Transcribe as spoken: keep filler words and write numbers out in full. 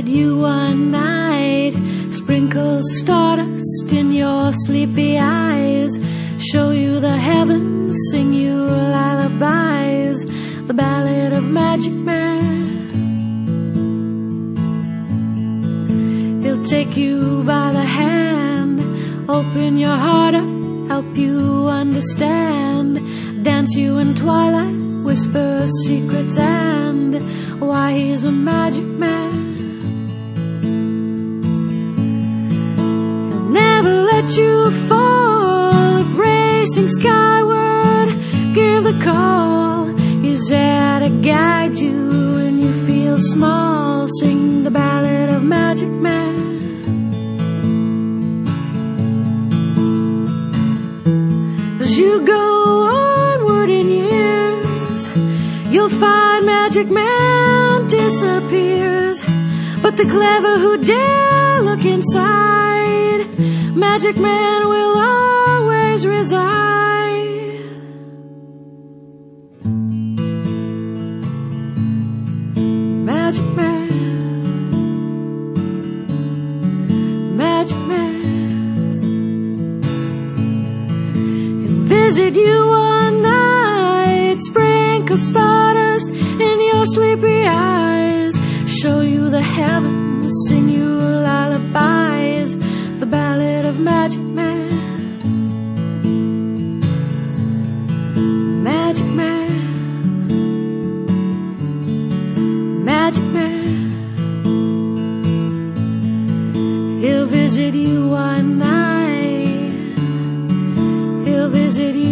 visit you one night, sprinkle stardust in your sleepy eyes, show you the heavens, sing you lullabies, the ballad of Magic Man. He'll take you by the hand, open your heart up, help you understand, dance you in twilight, whisper secrets, and why he's a magic man. He'll never let you fall, racing skyward, give the call. He's there to guide you when you feel small, sing the ballad of Magic Man. As you go onward in years, you'll find Magic Man disappears, but the clever who dare look inside, Magic Man will always reside. Magic Man, Magic Man. He'll visit you one night, sprinkle stardust in your sleepy eyes, show you the heavens, sing you lullabies, the ballad of Magic Man. Magic Man, Magic Man. He'll visit you one night, he'll visit you